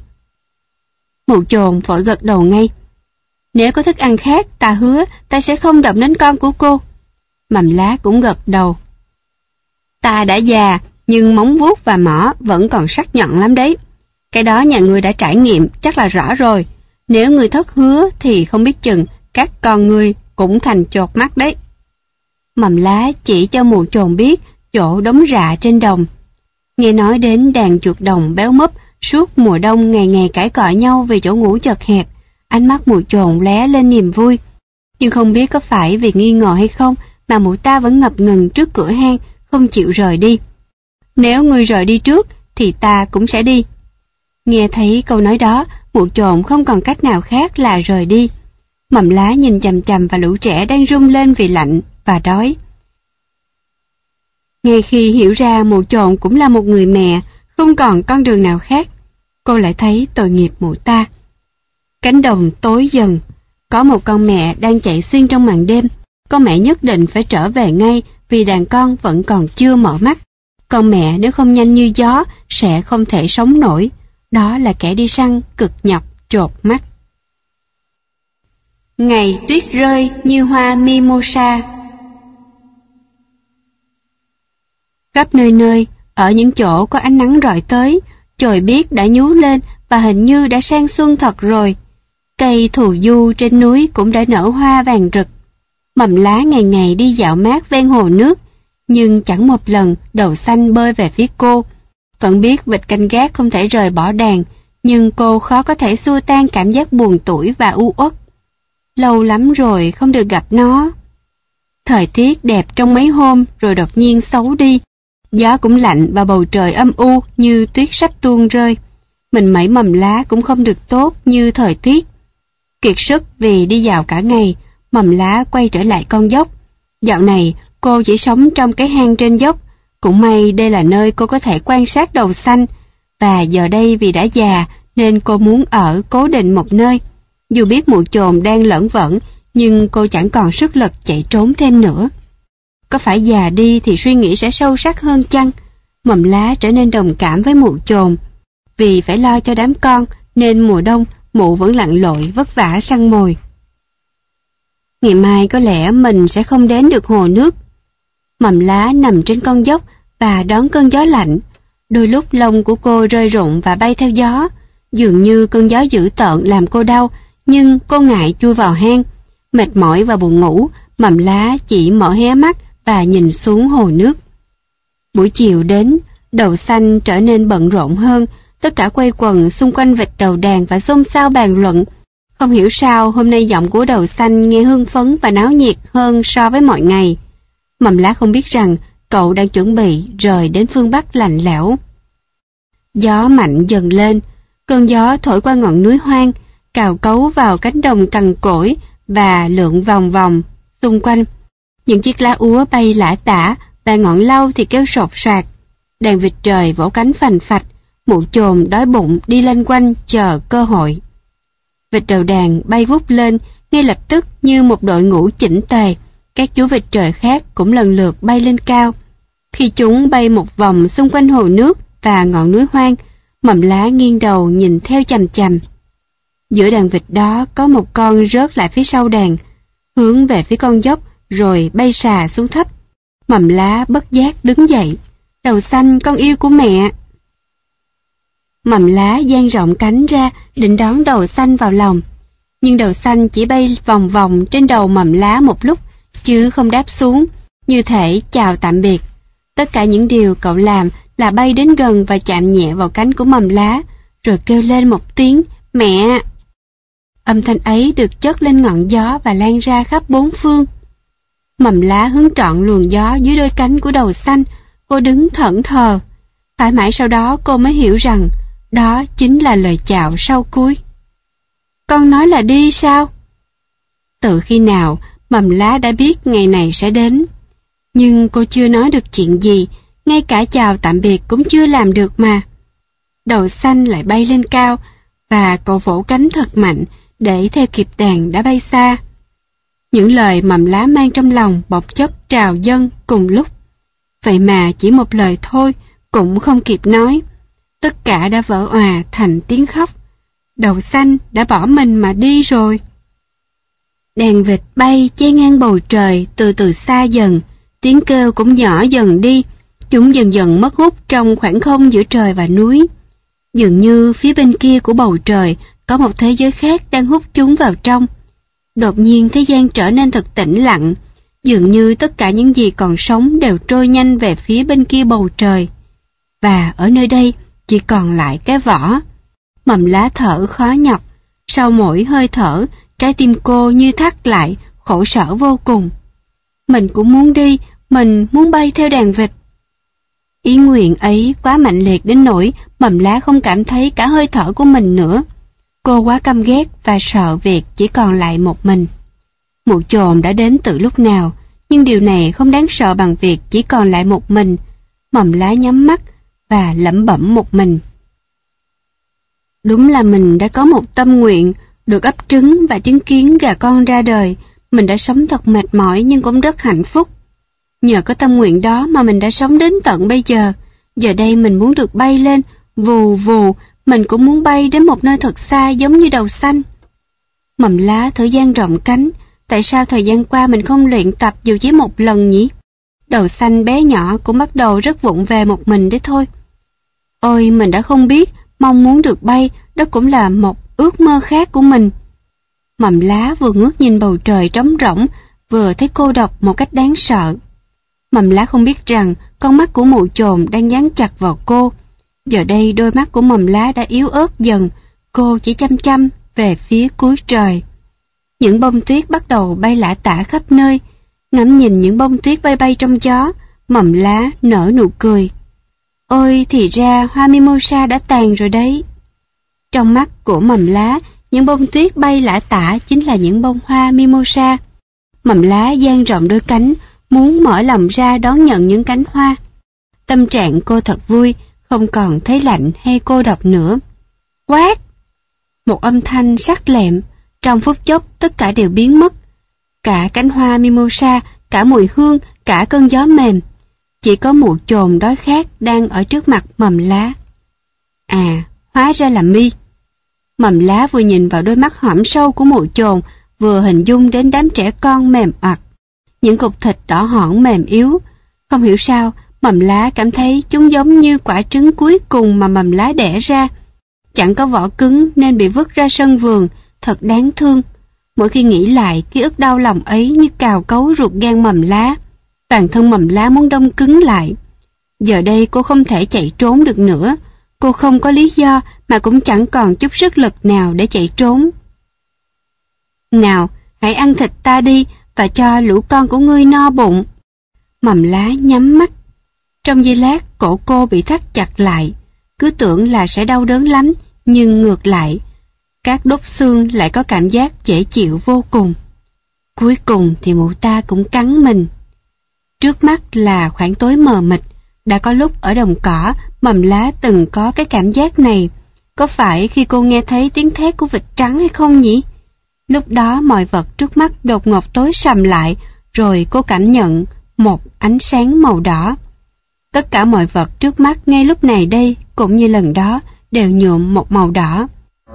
Mụ chồn vội gật đầu ngay. Nếu có thức ăn khác, ta hứa ta sẽ không động đến con của cô. Mầm lá cũng gật đầu. Ta đã già, nhưng móng vuốt và mỏ vẫn còn sắc nhọn lắm đấy. Cái đó nhà ngươi đã trải nghiệm, chắc là rõ rồi. Nếu ngươi thất hứa thì không biết chừng các con ngươi cũng thành chột mắt đấy. Mầm lá chỉ cho mụ chồn biết chỗ đống rạ trên đồng. Nghe nói đến đàn chuột đồng béo mấp suốt mùa đông ngày ngày cãi cọ nhau vì chỗ ngủ chật hẹp, ánh mắt mụ chồn lóe lên niềm vui. Nhưng không biết có phải vì nghi ngờ hay không mà mụ ta vẫn ngập ngừng trước cửa hang, không chịu rời đi. Nếu ngươi rời đi trước thì ta cũng sẽ đi. Nghe thấy câu nói đó, mụ chồn không còn cách nào khác là rời đi. Mầm lá nhìn chằm chằm vào lũ trẻ đang rung lên vì lạnh và đói. Ngay khi hiểu ra mụ chồn cũng là một người mẹ, không còn con đường nào khác, cô lại thấy tội nghiệp mụ ta. Cánh đồng tối dần, có một con mẹ đang chạy xuyên trong màn đêm, con mẹ nhất định phải trở về ngay vì đàn con vẫn còn chưa mở mắt. Con mẹ nếu không nhanh như gió sẽ không thể sống nổi. Đó là kẻ đi săn cực nhọc chột mắt. Ngày tuyết rơi như hoa mimosa. Khắp nơi nơi, ở những chỗ có ánh nắng rọi tới, chồi biếc đã nhú lên và hình như đã sang xuân thật rồi. Cây thù du trên núi cũng đã nở hoa vàng rực. Mầm lá ngày ngày đi dạo mát ven hồ nước, nhưng chẳng một lần đầu xanh bơi về phía cô. Vẫn biết vịt canh gác không thể rời bỏ đàn, nhưng cô khó có thể xua tan cảm giác buồn tủi và u uất. Lâu lắm rồi không được gặp nó. Thời tiết đẹp trong mấy hôm rồi đột nhiên xấu đi. Gió cũng lạnh và bầu trời âm u như tuyết sắp tuôn rơi. Mình mẩy mầm lá cũng không được tốt như thời tiết. Kiệt sức vì đi dạo cả ngày, mầm lá quay trở lại con dốc. Dạo này cô chỉ sống trong cái hang trên dốc. Cũng may đây là nơi cô có thể quan sát đầu xanh. Và giờ đây vì đã già nên cô muốn ở cố định một nơi. Dù biết mụ chồn đang lởn vởn, nhưng cô chẳng còn sức lực chạy trốn thêm nữa. Có phải già đi thì suy nghĩ sẽ sâu sắc hơn chăng? Mầm lá trở nên đồng cảm với mụ chồn. Vì phải lo cho đám con nên mùa đông mụ vẫn lặn lội vất vả săn mồi. Ngày mai có lẽ mình sẽ không đến được hồ nước. Mầm lá nằm trên con dốc và đón cơn gió lạnh. Đôi lúc lông của cô rơi rụng và bay theo gió. Dường như cơn gió dữ tợn làm cô đau, nhưng cô ngại chui vào hang. Mệt mỏi và buồn ngủ, mầm lá chỉ mở hé mắt và nhìn xuống hồ nước. Buổi chiều đến, đầu xanh trở nên bận rộn hơn, tất cả quay quần xung quanh vịt đầu đàn và xôn xao bàn luận. Không hiểu sao hôm nay giọng của đầu xanh nghe hưng phấn và náo nhiệt hơn so với mọi ngày. Mầm lá không biết rằng cậu đang chuẩn bị rời đến phương Bắc lạnh lẽo. Gió mạnh dần lên, cơn gió thổi qua ngọn núi hoang, cào cấu vào cánh đồng cằn cỗi và lượn vòng vòng xung quanh. Những chiếc lá úa bay lả tả và ngọn lau thì kêu sột soạt. Đàn vịt trời vỗ cánh phành phạch, mụ chồn đói bụng đi lênh quanh chờ cơ hội. Vịt đầu đàn bay vút lên ngay lập tức như một đội ngũ chỉnh tề. Các chú vịt trời khác cũng lần lượt bay lên cao. Khi chúng bay một vòng xung quanh hồ nước và ngọn núi hoang, mầm lá nghiêng đầu nhìn theo chằm chằm. Giữa đàn vịt đó có một con rớt lại phía sau đàn, hướng về phía con dốc rồi bay xà xuống thấp. Mầm lá bất giác đứng dậy. Đầu xanh, con yêu của mẹ. Mầm lá dang rộng cánh ra định đón đầu xanh vào lòng. Nhưng đầu xanh chỉ bay vòng vòng trên đầu mầm lá một lúc, chứ không đáp xuống, như thể chào tạm biệt. Tất cả những điều cậu làm là bay đến gần và chạm nhẹ vào cánh của mầm lá, rồi kêu lên một tiếng, mẹ. Âm thanh ấy được chất lên ngọn gió và lan ra khắp bốn phương. Mầm lá hướng trọn luồng gió dưới đôi cánh của đầu xanh, cô đứng thẫn thờ. Phải mãi sau đó cô mới hiểu rằng đó chính là lời chào sau cuối. Con nói là đi sao? Từ khi nào mầm lá đã biết ngày này sẽ đến. Nhưng cô chưa nói được chuyện gì, ngay cả chào tạm biệt cũng chưa làm được mà. Đầu xanh lại bay lên cao, và cậu vỗ cánh thật mạnh để theo kịp đàn đã bay xa. Những lời mầm lá mang trong lòng bỗng chốc trào dâng cùng lúc. Vậy mà chỉ một lời thôi cũng không kịp nói. Tất cả đã vỡ òa thành tiếng khóc. Đầu xanh đã bỏ mình mà đi rồi. Đàn vịt bay che ngang bầu trời từ từ xa dần, tiếng kêu cũng nhỏ dần đi, chúng dần dần mất hút trong khoảng không giữa trời và núi. Dường như phía bên kia của bầu trời có một thế giới khác đang hút chúng vào trong. Đột nhiên thế gian trở nên thật tĩnh lặng, dường như tất cả những gì còn sống đều trôi nhanh về phía bên kia bầu trời. Và ở nơi đây chỉ còn lại cái vỏ. Mầm lá thở khó nhọc, sau mỗi hơi thở, trái tim cô như thắt lại, khổ sở vô cùng. Mình cũng muốn đi, mình muốn bay theo đàn vịt. Ý nguyện ấy quá mạnh liệt đến nỗi mầm lá không cảm thấy cả hơi thở của mình nữa. Cô quá căm ghét và sợ việc chỉ còn lại một mình. Mụ chồn đã đến từ lúc nào, nhưng điều này không đáng sợ bằng việc chỉ còn lại một mình. Mầm lá nhắm mắt và lẩm bẩm một mình. Đúng là mình đã có một tâm nguyện, được ấp trứng và chứng kiến gà con ra đời, Mình đã sống thật mệt mỏi nhưng cũng rất hạnh phúc. Nhờ có tâm nguyện đó mà mình đã sống đến tận bây giờ. Giờ đây mình muốn được bay lên, vù vù, mình cũng muốn bay đến một nơi thật xa giống như đầu xanh. Mầm lá thở dang rộng cánh, tại sao thời gian qua mình không luyện tập dù chỉ một lần nhỉ? Đầu xanh bé nhỏ cũng bắt đầu rất vụng về một mình đấy thôi. Ôi, mình đã không biết, mong muốn được bay, đó cũng là một ước mơ khác của mình. Mầm lá vừa ngước nhìn bầu trời trống rỗng, vừa thấy cô độc một cách đáng sợ. Mầm lá không biết rằng con mắt của mụ chồn đang dán chặt vào cô. Giờ đây đôi mắt của mầm lá đã yếu ớt dần, cô chỉ chăm chăm về phía cuối trời. Những bông tuyết bắt đầu bay lả tả khắp nơi. Ngắm nhìn những bông tuyết bay bay trong gió, mầm lá nở nụ cười. Ôi, thì ra hoa mimosa đã tàn rồi đấy. Trong mắt của mầm lá, những bông tuyết bay lả tả chính là những bông hoa mimosa. Mầm lá dang rộng đôi cánh, muốn mở lòng ra đón nhận những cánh hoa. Tâm trạng cô thật vui, không còn thấy lạnh hay cô độc nữa. Quát! Một âm thanh sắc lẹm, trong phút chốc tất cả đều biến mất. Cả cánh hoa mimosa, cả mùi hương, cả cơn gió mềm. Chỉ có mụ chồn đói khát đang ở trước mặt mầm lá. À, hóa ra là Mi. Mầm lá vừa nhìn vào đôi mắt hõm sâu của mụ chồn, vừa hình dung đến đám trẻ con mềm oặt. Những cục thịt đỏ hỏn mềm yếu. Không hiểu sao, mầm lá cảm thấy chúng giống như quả trứng cuối cùng mà mầm lá đẻ ra. Chẳng có vỏ cứng nên bị vứt ra sân vườn, thật đáng thương. Mỗi khi nghĩ lại, ký ức đau lòng ấy như cào cấu ruột gan mầm lá. Toàn thân mầm lá muốn đông cứng lại. Giờ đây cô không thể chạy trốn được nữa. Cô không có lý do mà cũng chẳng còn chút sức lực nào để chạy trốn. Nào, hãy ăn thịt ta đi và cho lũ con của ngươi no bụng. Mầm lá nhắm mắt. Trong giây lát, cổ cô bị thắt chặt lại. Cứ tưởng là sẽ đau đớn lắm, nhưng ngược lại, các đốt xương lại có cảm giác dễ chịu vô cùng. Cuối cùng thì mụ ta cũng cắn mình. Trước mắt là khoảng tối mờ mịt. Đã có lúc ở đồng cỏ, mầm lá từng có cái cảm giác này. Có phải khi cô nghe thấy tiếng thét của vịt trắng hay không nhỉ? Lúc đó mọi vật trước mắt đột ngột tối sầm lại, rồi cô cảm nhận một ánh sáng màu đỏ. Tất cả mọi vật trước mắt ngay lúc này đây, cũng như lần đó, đều nhuộm một màu đỏ.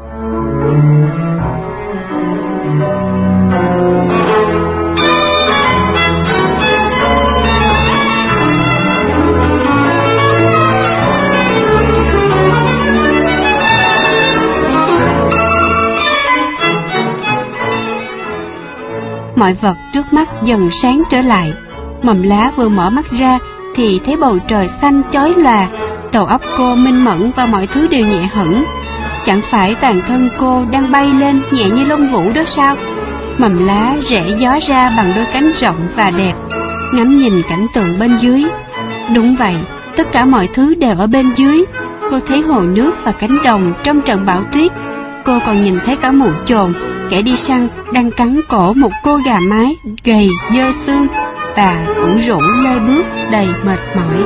Mọi vật trước mắt dần sáng trở lại. Mầm lá vừa mở mắt ra thì thấy bầu trời xanh chói lòa. Đầu óc cô minh mẫn và mọi thứ đều nhẹ hẳn. Chẳng phải toàn thân cô đang bay lên nhẹ như lông vũ đó sao? Mầm lá rẽ gió ra bằng đôi cánh rộng và đẹp, ngắm nhìn cảnh tượng bên dưới. Đúng vậy, tất cả mọi thứ đều ở bên dưới. Cô thấy hồ nước và cánh đồng trong trận bão tuyết. Cô còn nhìn thấy cả mụ chồn, kẻ đi săn, đang cắn cổ một cô gà mái gầy dơ xương và ủ rũ lê bước đầy mệt mỏi.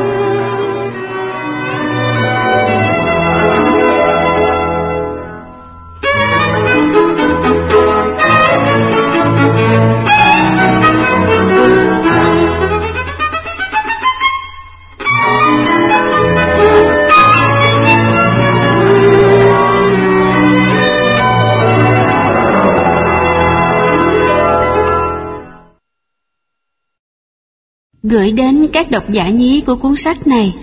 Gửi đến các độc giả nhí của cuốn sách này.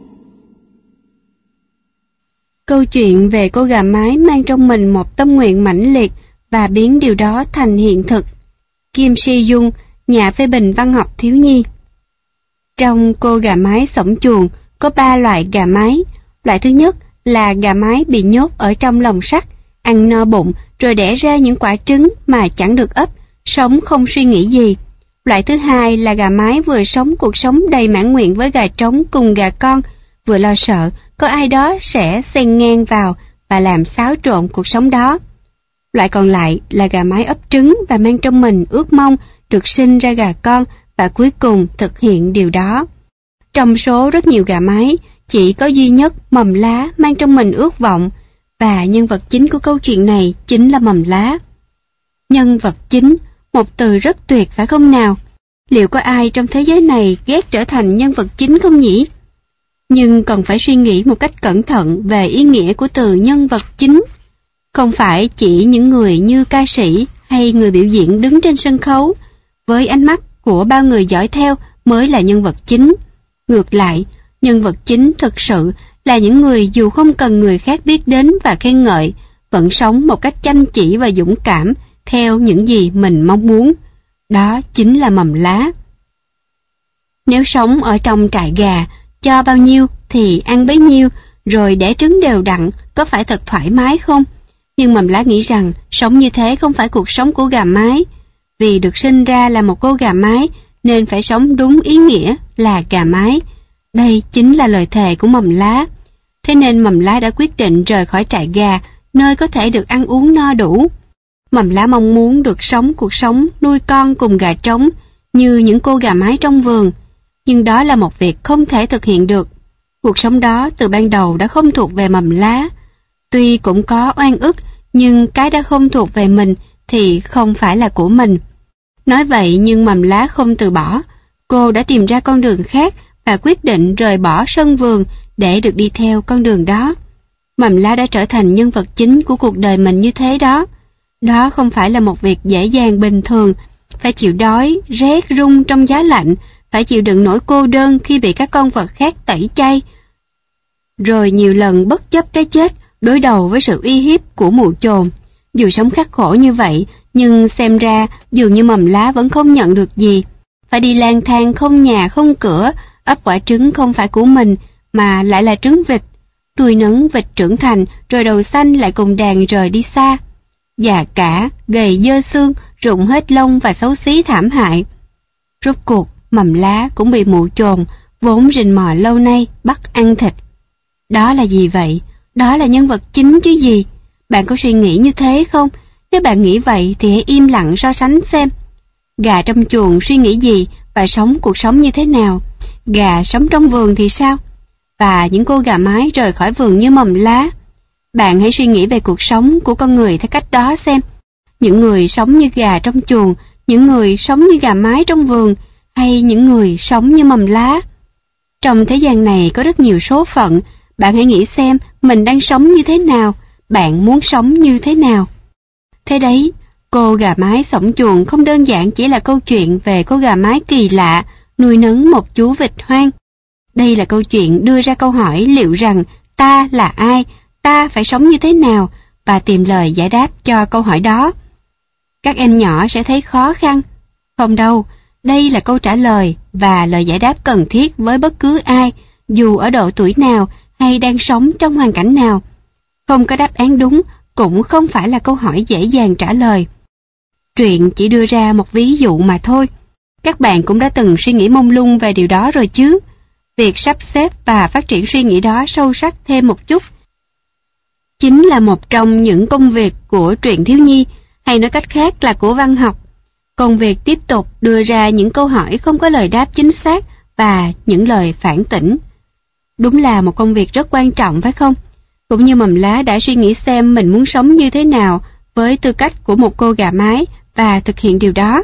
Câu chuyện về cô gà mái mang trong mình một tâm nguyện mãnh liệt và biến điều đó thành hiện thực. Kim Si-dung, nhà phê bình văn học thiếu nhi. Trong cô gà mái xổng chuồng có ba loại gà mái. Loại thứ nhất là gà mái bị nhốt ở trong lồng sắt, ăn no bụng rồi đẻ ra những quả trứng mà chẳng được ấp, sống không suy nghĩ gì. Loại thứ hai là gà mái vừa sống cuộc sống đầy mãn nguyện với gà trống cùng gà con, vừa lo sợ có ai đó sẽ xen ngang vào và làm xáo trộn cuộc sống đó. Loại còn lại là gà mái ấp trứng và mang trong mình ước mong được sinh ra gà con và cuối cùng thực hiện điều đó. Trong số rất nhiều gà mái, chỉ có duy nhất mầm lá mang trong mình ước vọng, và nhân vật chính của câu chuyện này chính là mầm lá. Nhân vật chính, Một từ rất tuyệt phải không nào? Liệu có ai trong thế giới này ghét trở thành nhân vật chính không nhỉ? Nhưng cần phải suy nghĩ một cách cẩn thận về ý nghĩa của từ nhân vật chính. Không phải chỉ những người như ca sĩ hay người biểu diễn đứng trên sân khấu, với ánh mắt của bao người dõi theo mới là nhân vật chính. Ngược lại, nhân vật chính thực sự là những người dù không cần người khác biết đến và khen ngợi, vẫn sống một cách chăm chỉ và dũng cảm theo những gì mình mong muốn. Đó chính là mầm lá. Nếu sống ở trong trại gà, cho bao nhiêu thì ăn bấy nhiêu, rồi đẻ trứng đều đặn, có phải thật thoải mái không? Nhưng mầm lá nghĩ rằng sống như thế không phải cuộc sống của gà mái. Vì được sinh ra là một cô gà mái, nên phải sống đúng ý nghĩa là gà mái. Đây chính là lời thề của mầm lá. Thế nên mầm lá đã quyết định rời khỏi trại gà, nơi có thể được ăn uống no đủ. Mầm lá mong muốn được sống cuộc sống nuôi con cùng gà trống như những cô gà mái trong vườn. Nhưng đó là một việc không thể thực hiện được. Cuộc sống đó từ ban đầu đã không thuộc về mầm lá. Tuy cũng có oan ức, nhưng cái đã không thuộc về mình thì không phải là của mình. Nói vậy nhưng mầm lá không từ bỏ. Cô đã tìm ra con đường khác và quyết định rời bỏ sân vườn để được đi theo con đường đó. Mầm lá đã trở thành nhân vật chính của cuộc đời mình như thế đó. Đó không phải là một việc dễ dàng bình thường, phải chịu đói, rét run trong giá lạnh, phải chịu đựng nỗi cô đơn khi bị các con vật khác tẩy chay. Rồi nhiều lần bất chấp cái chết, đối đầu với sự uy hiếp của mụ chồn. Dù sống khắc khổ như vậy, nhưng xem ra dường như mầm lá vẫn không nhận được gì. Phải đi lang thang không nhà không cửa, ấp quả trứng không phải của mình, mà lại là trứng vịt. Nuôi nấng vịt trưởng thành, rồi đầu xanh lại cùng đàn rời đi xa. Già cả, gầy dơ xương, rụng hết lông và xấu xí thảm hại. Rốt cuộc, mầm lá cũng bị mụ chồn, vốn rình mò lâu nay, bắt ăn thịt. Đó là gì vậy? Đó là nhân vật chính chứ gì? Bạn có suy nghĩ như thế không? Nếu bạn nghĩ vậy thì hãy im lặng so sánh xem. Gà trong chuồng suy nghĩ gì và sống cuộc sống như thế nào? Gà sống trong vườn thì sao? Và những cô gà mái rời khỏi vườn như mầm lá. Bạn hãy suy nghĩ về cuộc sống của con người theo cách đó xem. Những người sống như gà trong chuồng, những người sống như gà mái trong vườn, hay những người sống như mầm lá. Trong thế gian này có rất nhiều số phận. Bạn hãy nghĩ xem mình đang sống như thế nào, bạn muốn sống như thế nào. Thế đấy, cô gà mái xổng chuồng không đơn giản chỉ là câu chuyện về cô gà mái kỳ lạ nuôi nấng một chú vịt hoang. Đây là câu chuyện đưa ra câu hỏi liệu rằng ta là ai, ta phải sống như thế nào, và tìm lời giải đáp cho câu hỏi đó. Các em nhỏ sẽ thấy khó khăn. Không đâu, đây là câu trả lời và lời giải đáp cần thiết với bất cứ ai, dù ở độ tuổi nào hay đang sống trong hoàn cảnh nào. Không có đáp án đúng cũng không phải là câu hỏi dễ dàng trả lời. Truyện chỉ đưa ra một ví dụ mà thôi. Các bạn cũng đã từng suy nghĩ mông lung về điều đó rồi chứ. Việc sắp xếp và phát triển suy nghĩ đó sâu sắc thêm một chút chính là một trong những công việc của truyện thiếu nhi, hay nói cách khác là của văn học. Công việc tiếp tục đưa ra những câu hỏi không có lời đáp chính xác và những lời phản tỉnh. Đúng là một công việc rất quan trọng phải không? Cũng như mầm lá đã suy nghĩ xem mình muốn sống như thế nào với tư cách của một cô gà mái và thực hiện điều đó.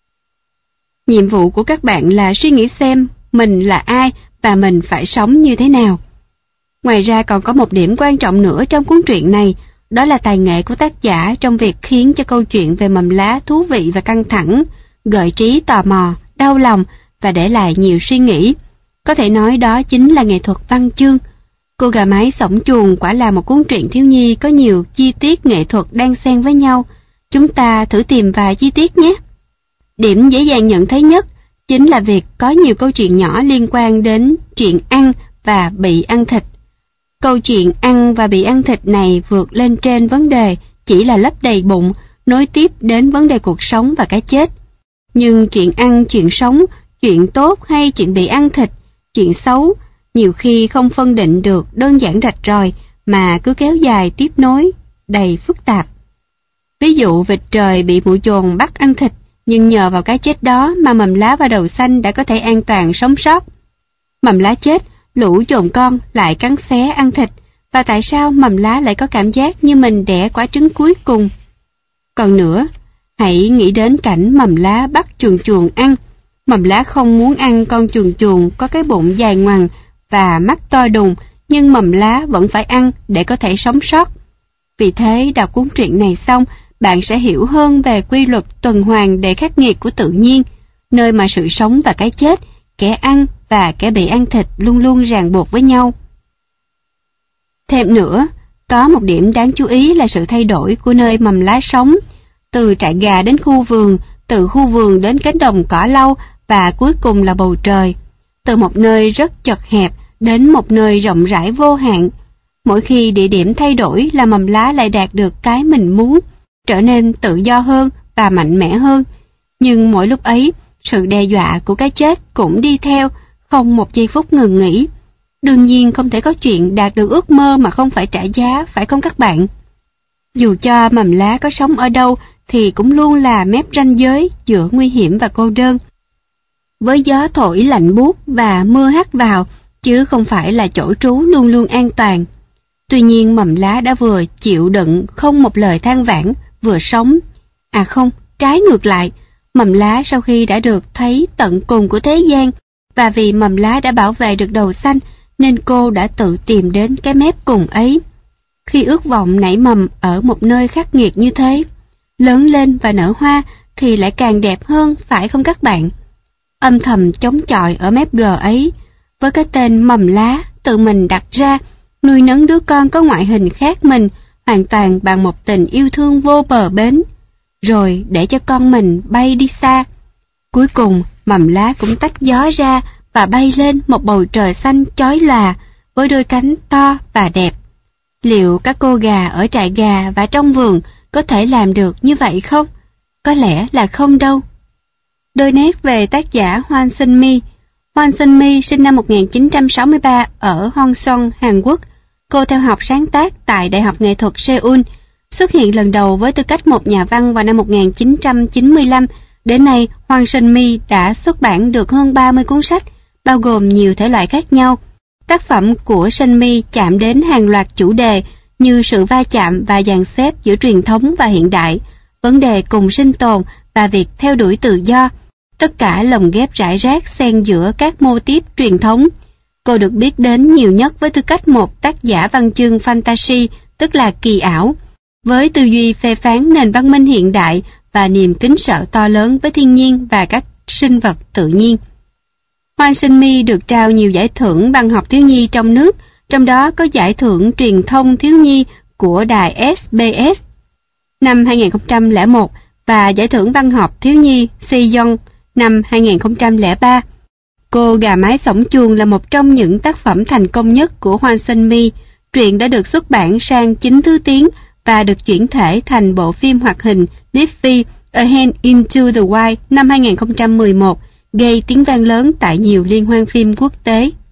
Nhiệm vụ của các bạn là suy nghĩ xem mình là ai và mình phải sống như thế nào. Ngoài ra còn có một điểm quan trọng nữa trong cuốn truyện này, đó là tài nghệ của tác giả trong việc khiến cho câu chuyện về mầm lá thú vị và căng thẳng, gợi trí tò mò, đau lòng và để lại nhiều suy nghĩ. Có thể nói đó chính là nghệ thuật văn chương. Cô gà mái xổng chuồng quả là một cuốn truyện thiếu nhi có nhiều chi tiết nghệ thuật đan xen với nhau. Chúng ta thử tìm vài chi tiết nhé. Điểm dễ dàng nhận thấy nhất chính là việc có nhiều câu chuyện nhỏ liên quan đến chuyện ăn và bị ăn thịt. Câu chuyện ăn và bị ăn thịt này vượt lên trên vấn đề chỉ là lấp đầy bụng, nối tiếp đến vấn đề cuộc sống và cái chết. Nhưng chuyện ăn, chuyện sống, chuyện tốt hay chuyện bị ăn thịt, chuyện xấu, nhiều khi không phân định được đơn giản rạch ròi mà cứ kéo dài tiếp nối, đầy phức tạp. Ví dụ vịt trời bị mụ chồn bắt ăn thịt, nhưng nhờ vào cái chết đó mà mầm lá và đầu xanh đã có thể an toàn sống sót. Mầm lá chết, lũ chồn con lại cắn xé ăn thịt, và tại sao mầm lá lại có cảm giác như mình đẻ quả trứng cuối cùng? Còn nữa, Hãy nghĩ đến cảnh mầm lá bắt chuồn chuồn ăn. Mầm lá không muốn ăn con chuồn chuồn có cái bụng dài ngoằng và mắt to đùng, nhưng mầm lá vẫn phải ăn để có thể sống sót. Vì thế, đọc cuốn truyện này xong, bạn sẽ hiểu hơn về quy luật tuần hoàn đầy khắc nghiệt của tự nhiên, nơi mà sự sống và cái chết, kẻ ăn và kẻ bị ăn thịt luôn luôn ràng buộc với nhau. Thêm nữa, có một điểm đáng chú ý là sự thay đổi của nơi mầm lá sống, từ trại gà đến khu vườn, từ khu vườn đến cánh đồng cỏ lau và cuối cùng là bầu trời, từ một nơi rất chật hẹp đến một nơi rộng rãi vô hạn. Mỗi khi địa điểm thay đổi là mầm lá lại đạt được cái mình muốn, trở nên tự do hơn và mạnh mẽ hơn. Nhưng mỗi lúc ấy, sự đe dọa của cái chết cũng đi theo, không một giây phút ngừng nghỉ. Đương nhiên không thể có chuyện đạt được ước mơ mà không phải trả giá, phải không các bạn? Dù cho mầm lá có sống ở đâu thì cũng luôn là mép ranh giới giữa nguy hiểm và cô đơn. Với gió thổi lạnh buốt và mưa hắt vào, chứ không phải là chỗ trú luôn luôn an toàn. Tuy nhiên mầm lá đã vừa chịu đựng không một lời than vãn, vừa sống. À không, trái ngược lại, mầm lá sau khi đã được thấy tận cùng của thế gian, và vì mầm lá đã bảo vệ được đầu xanh, nên cô đã tự tìm đến cái mép cùng ấy. Khi ước vọng nảy mầm ở một nơi khắc nghiệt như thế, lớn lên và nở hoa thì lại càng đẹp hơn, phải không các bạn? Âm thầm chống chọi ở mép gờ ấy, với cái tên mầm lá tự mình đặt ra, nuôi nấng đứa con có ngoại hình khác mình, hoàn toàn bằng một tình yêu thương vô bờ bến, rồi để cho con mình bay đi xa. Cuối cùng, mầm lá cũng tách gió ra và bay lên một bầu trời xanh chói lòa với đôi cánh to và đẹp. Liệu các cô gà ở trại gà và trong vườn có thể làm được như vậy không? Có lẽ là không đâu. Đôi nét về tác giả Hwang Sun-mi. Hwang Sun-mi sinh năm một nghìn chín trăm sáu mươi ba ở Hongson, Hàn Quốc. Cô theo học sáng tác tại Đại học Nghệ thuật Seoul, xuất hiện lần đầu với tư cách một nhà văn vào năm một nghìn chín trăm chín mươi lăm. Đến nay, Hwang Sun-mi đã xuất bản được hơn ba mươi cuốn sách, bao gồm nhiều thể loại khác nhau. Tác phẩm của Sun-mi chạm đến hàng loạt chủ đề như sự va chạm và dàn xếp giữa truyền thống và hiện đại, vấn đề cùng sinh tồn và việc theo đuổi tự do, tất cả lồng ghép rải rác xen giữa các mô típ truyền thống. Cô được biết đến nhiều nhất với tư cách một tác giả văn chương fantasy, tức là kỳ ảo, với tư duy phê phán nền văn minh hiện đại và niềm kính sợ to lớn với thiên nhiên và các sinh vật tự nhiên. Hwang Sun-mi được trao nhiều giải thưởng văn học thiếu nhi trong nước, trong đó có giải thưởng truyền thông thiếu nhi của đài ét bê ét năm hai nghìn không trăm lẻ một và giải thưởng văn học thiếu nhi Sejong năm hai nghìn không trăm lẻ ba. Cô Gà Mái Xổng Chuồng là một trong những tác phẩm thành công nhất của Hwang Sun-mi. Truyện đã được xuất bản sang chín thứ tiếng và được chuyển thể thành bộ phim hoạt hình Nifty A Hand Into the Wild năm hai nghìn không trăm mười một, gây tiếng vang lớn tại nhiều liên hoan phim quốc tế.